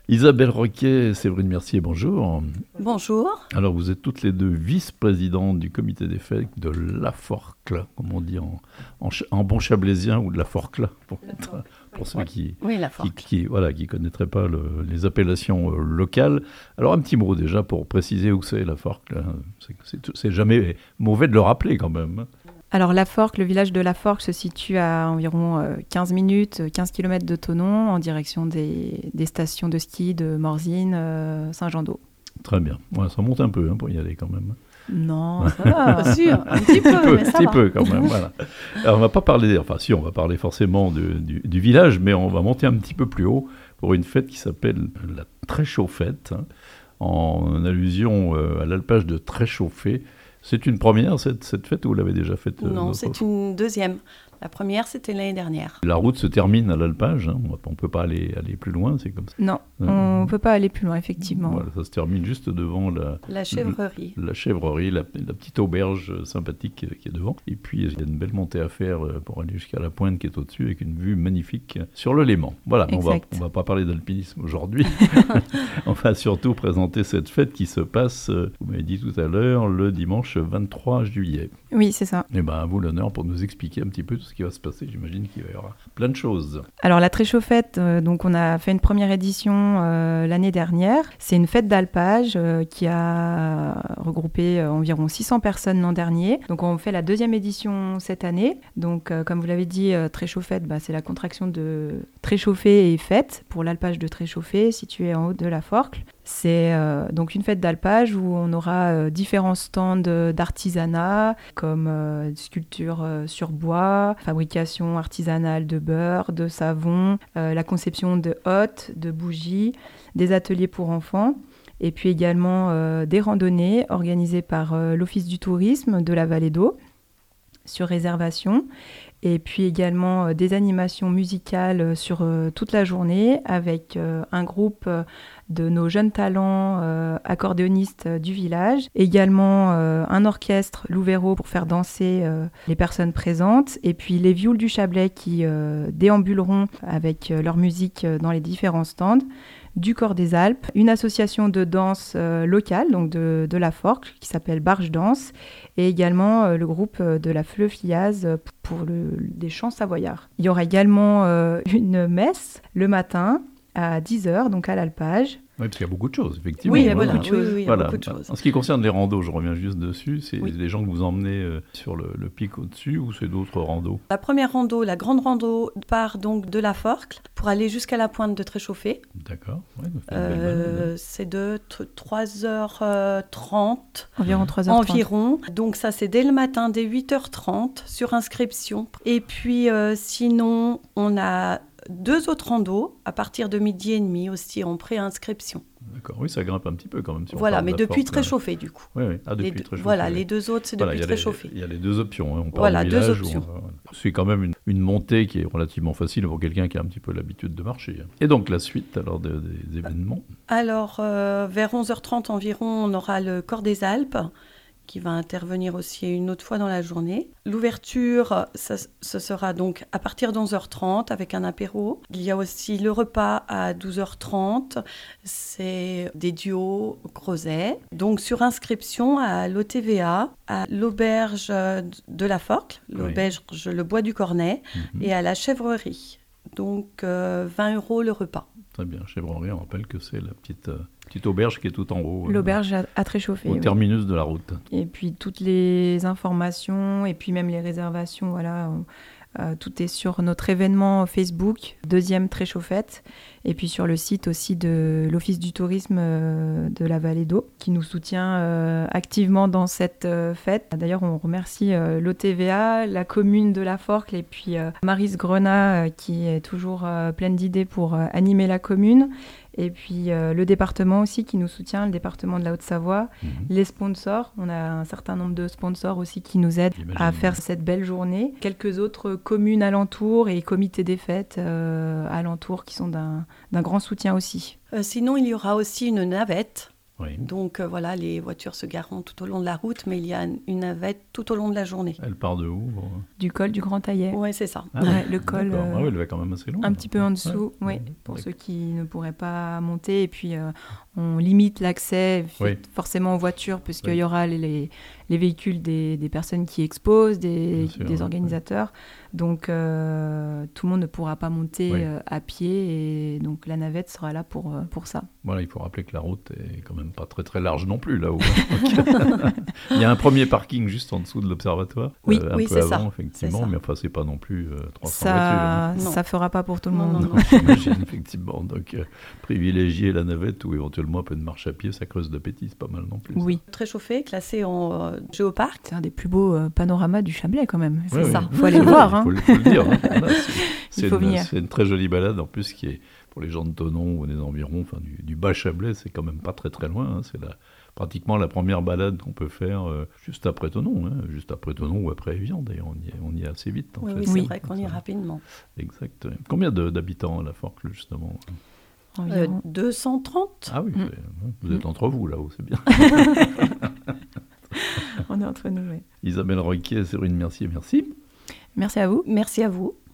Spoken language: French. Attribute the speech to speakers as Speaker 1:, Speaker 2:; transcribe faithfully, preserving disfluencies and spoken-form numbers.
Speaker 1: Isabelle Roquet et Séverine Mercier, bonjour.
Speaker 2: Bonjour.
Speaker 1: Alors vous êtes toutes les deux vice-présidentes du comité des fêtes de La Forcle, comme on dit en, en, en bon chablaisien, ou de La Forcle, pour, pour ceux qui
Speaker 2: oui, la
Speaker 1: qui, qui, voilà, qui connaîtraient pas le, les appellations euh, locales. Alors un petit mot déjà pour préciser où c'est La Forcle. C'est, c'est, c'est jamais mauvais de le rappeler quand même.
Speaker 3: Alors La Forcle, le village de La Forcle se situe à environ quinze minutes, quinze kilomètres de Thonon, en direction des, des stations de ski de Morzine, euh, Saint-Jean-d'Eau.
Speaker 1: Très bien. Ouais, ça monte un peu hein, pour y aller quand même.
Speaker 3: Non, ça va.
Speaker 2: Bien sûr, un petit peu,
Speaker 1: un petit peu,
Speaker 2: mais ça
Speaker 1: petit
Speaker 2: va.
Speaker 1: peu quand même, voilà. Alors on va pas parler, enfin si, on va parler forcément de, du, du village, mais on va monter un petit peu plus haut pour une fête qui s'appelle la Tréchauffette, hein, en allusion euh, à l'alpage de Tréchauffé. C'est une première, cette, cette fête, ou vous l'avez déjà faite euh,
Speaker 2: Non, c'est une deuxième. La première, c'était l'année dernière.
Speaker 1: La route se termine à l'alpage, hein. On ne peut pas aller, aller plus loin, c'est comme ça.
Speaker 3: Non, on ne peut pas aller plus loin, effectivement.
Speaker 1: Voilà, ça se termine juste devant la,
Speaker 2: la chèvrerie.
Speaker 1: La, la chèvrerie, la, la petite auberge sympathique qui est, qui est devant. Et puis, il y a une belle montée à faire pour aller jusqu'à la pointe qui est au-dessus, avec une vue magnifique sur le Léman. Voilà, exact. on ne va pas parler d'alpinisme aujourd'hui. On va surtout présenter cette fête qui se passe, vous m'avez dit tout à l'heure, le dimanche vingt-trois juillet.
Speaker 3: Oui, c'est ça.
Speaker 1: Et bien, à vous l'honneur pour nous expliquer un petit peu tout ce qui va se passer. J'imagine qu'il va y avoir plein de choses.
Speaker 3: Alors, la Tréchauffette, euh, donc on a fait une première édition euh, l'année dernière. C'est une fête d'alpage euh, qui a regroupé euh, environ six cents personnes l'an dernier. Donc, on fait la deuxième édition cette année. Donc, euh, comme vous l'avez dit, euh, Tréchauffette, bah, c'est la contraction de Tréchauffé et fête pour l'alpage de Tréchauffé, situé en haut de la Forcle. C'est euh, donc une fête d'alpage où on aura euh, différents stands d'artisanat, comme euh, sculpture euh, sur bois, fabrication artisanale de beurre, de savon, euh, la conception de hottes, de bougies, des ateliers pour enfants, et puis également euh, des randonnées organisées par euh, l'Office du tourisme de la Vallée d'Eau sur réservation. Et puis également euh, des animations musicales sur euh, toute la journée avec euh, un groupe euh, de nos jeunes talents euh, accordéonistes euh, du village. Également euh, un orchestre, l'Ouvero, pour faire danser euh, les personnes présentes. Et puis les Vioules du Chablais qui euh, déambuleront avec euh, leur musique euh, dans les différents stands. Du Corps des Alpes, une association de danse euh, locale, donc de, de la Forcle, qui s'appelle Barge Danse, et également euh, le groupe euh, de la Fleufliaz euh, pour le, des chants savoyards. Il y aura également euh, une messe le matin à dix heures, donc à l'alpage.
Speaker 1: Oui, parce qu'il y a beaucoup de choses, effectivement.
Speaker 2: Oui, il y a
Speaker 1: voilà.
Speaker 2: beaucoup de choses. Oui, oui, il y a
Speaker 1: voilà.
Speaker 2: beaucoup de choses.
Speaker 1: En ce qui concerne les randos, je reviens juste dessus, c'est
Speaker 2: oui.
Speaker 1: les gens que vous emmenez euh, sur le, le pic au-dessus, ou c'est d'autres randos?
Speaker 2: La première rando, la grande rando, part donc de la Forcle pour aller jusqu'à la pointe de Tréchauffé.
Speaker 1: D'accord. Ouais,
Speaker 2: euh, c'est de trois heures trente.
Speaker 3: Environ trois heures trente.
Speaker 2: Environ. Donc ça, c'est dès le matin, dès huit heures trente, sur inscription. Et puis euh, sinon, on a deux autres randos à partir de midi et demi aussi en pré-inscription.
Speaker 1: D'accord, oui, ça grimpe un petit peu quand même. Si
Speaker 2: voilà,
Speaker 1: on
Speaker 2: mais depuis Tréchauffé du coup.
Speaker 1: Oui, oui, ah, depuis
Speaker 2: deux,
Speaker 1: Tréchauffé.
Speaker 2: Voilà,
Speaker 1: oui.
Speaker 2: les deux autres, c'est
Speaker 1: voilà,
Speaker 2: depuis Tréchauffé.
Speaker 1: Il y a les deux options. Hein. On part
Speaker 2: voilà,
Speaker 1: du village,
Speaker 2: deux options.
Speaker 1: On, voilà. C'est quand même une, une montée qui est relativement facile pour quelqu'un qui a un petit peu l'habitude de marcher. Et donc la suite alors de, des événements?
Speaker 2: Alors, euh, vers onze heures trente environ, on aura le Corps des Alpes, qui va intervenir aussi une autre fois dans la journée. L'ouverture, ça, ce sera donc à partir de onze heures trente avec un apéro. Il y a aussi le repas à douze heures trente, c'est des duos crozet. Donc sur inscription à l'O T V A, à l'auberge de la Forcle, l'auberge oui. Le Bois du Cornet, mm-hmm. et à la chèvrerie. Donc euh, vingt euros le repas.
Speaker 1: Très bien, chèvrerie, on rappelle que c'est la petite... Euh... Petite auberge qui est tout en haut.
Speaker 3: L'auberge euh, à Tréchauffé.
Speaker 1: Au
Speaker 3: oui.
Speaker 1: terminus de la route.
Speaker 3: Et puis toutes les informations et puis même les réservations, voilà, euh, tout est sur notre événement Facebook, deuxième Tréchauffette, et puis sur le site aussi de l'Office du tourisme euh, de la Vallée d'Eau, qui nous soutient euh, activement dans cette euh, fête. D'ailleurs, on remercie euh, l'O T V A, la commune de la Forcle, et puis euh, Maryse Grenat, euh, qui est toujours euh, pleine d'idées pour euh, animer la commune. Et puis euh, le département aussi qui nous soutient, le département de la Haute-Savoie, mmh. les sponsors. On a un certain nombre de sponsors aussi qui nous aident J'imagine. à faire cette belle journée. Quelques autres communes alentours et comités des fêtes euh, alentours qui sont d'un, d'un grand soutien aussi.
Speaker 2: Euh, sinon, il y aura aussi une navette
Speaker 1: Oui.
Speaker 2: Donc euh, voilà, les voitures se gareront tout au long de la route, mais il y a une navette tout au long de la journée.
Speaker 1: Elle part de où bon
Speaker 3: Du col du Grand Taillet.
Speaker 2: Oui, c'est ça.
Speaker 3: Ah, ouais, le col.
Speaker 1: Euh... Ah oui, elle va quand même assez loin.
Speaker 3: Un petit peu en dessous, ouais, oui, pour ceux qui ne pourraient pas monter. Et puis, euh, on limite l'accès oui. forcément aux voitures, puisqu'il oui. y aura les, les véhicules des, des personnes qui exposent, des, sûr, des organisateurs. Oui. Donc, euh, tout le monde ne pourra pas monter oui. euh, à pied. Et donc, la navette sera là pour, pour ça.
Speaker 1: Voilà, il faut rappeler que la route est quand même pas très très large non plus là-haut. Il y a un premier parking juste en dessous de l'observatoire.
Speaker 2: Oui,
Speaker 1: euh, un
Speaker 2: oui
Speaker 1: peu
Speaker 2: c'est
Speaker 1: avant,
Speaker 2: ça.
Speaker 1: effectivement,
Speaker 2: c'est
Speaker 1: mais enfin c'est pas non plus euh, trois cents
Speaker 3: ça,
Speaker 1: voitures.
Speaker 3: Hein. Ça fera pas pour tout le
Speaker 2: non,
Speaker 3: monde.
Speaker 2: Non, non,
Speaker 1: non. J'imagine effectivement. Donc euh, privilégier la navette ou éventuellement un peu de marche à pied, ça creuse l'appétit, c'est pas mal non plus.
Speaker 3: Oui.
Speaker 2: Ça. Très chauffé, classé en euh, géoparc.
Speaker 3: C'est un des plus beaux euh, panoramas du Chablais quand même. C'est
Speaker 1: oui,
Speaker 3: ça.
Speaker 1: Il
Speaker 3: faut aller le voir.
Speaker 1: Il faut, faut le dire. Hein. Voilà, c'est, c'est,
Speaker 3: Il faut
Speaker 1: une,
Speaker 3: venir.
Speaker 1: C'est une très jolie balade en plus qui est pour les gens de Thonon ou des environs, enfin du, du bas Chablais, c'est quand même pas très très loin. Hein. C'est la, pratiquement la première balade qu'on peut faire euh, juste après Thonon, hein. Juste après Thonon ou après Évian. D'ailleurs, on y est, on y est assez vite. En
Speaker 2: oui,
Speaker 1: fait.
Speaker 2: oui, c'est
Speaker 3: oui.
Speaker 2: vrai qu'on y est rapidement.
Speaker 1: Exact. Combien de, d'habitants à la Forcle justement?
Speaker 2: euh, deux cent trente.
Speaker 1: Ah oui,
Speaker 3: mm.
Speaker 1: vous êtes entre vous là-haut, c'est bien.
Speaker 3: On est entre nous, oui.
Speaker 1: Isabelle Roquier, Séverine Mercier, merci.
Speaker 3: Merci à vous.
Speaker 2: Merci à vous.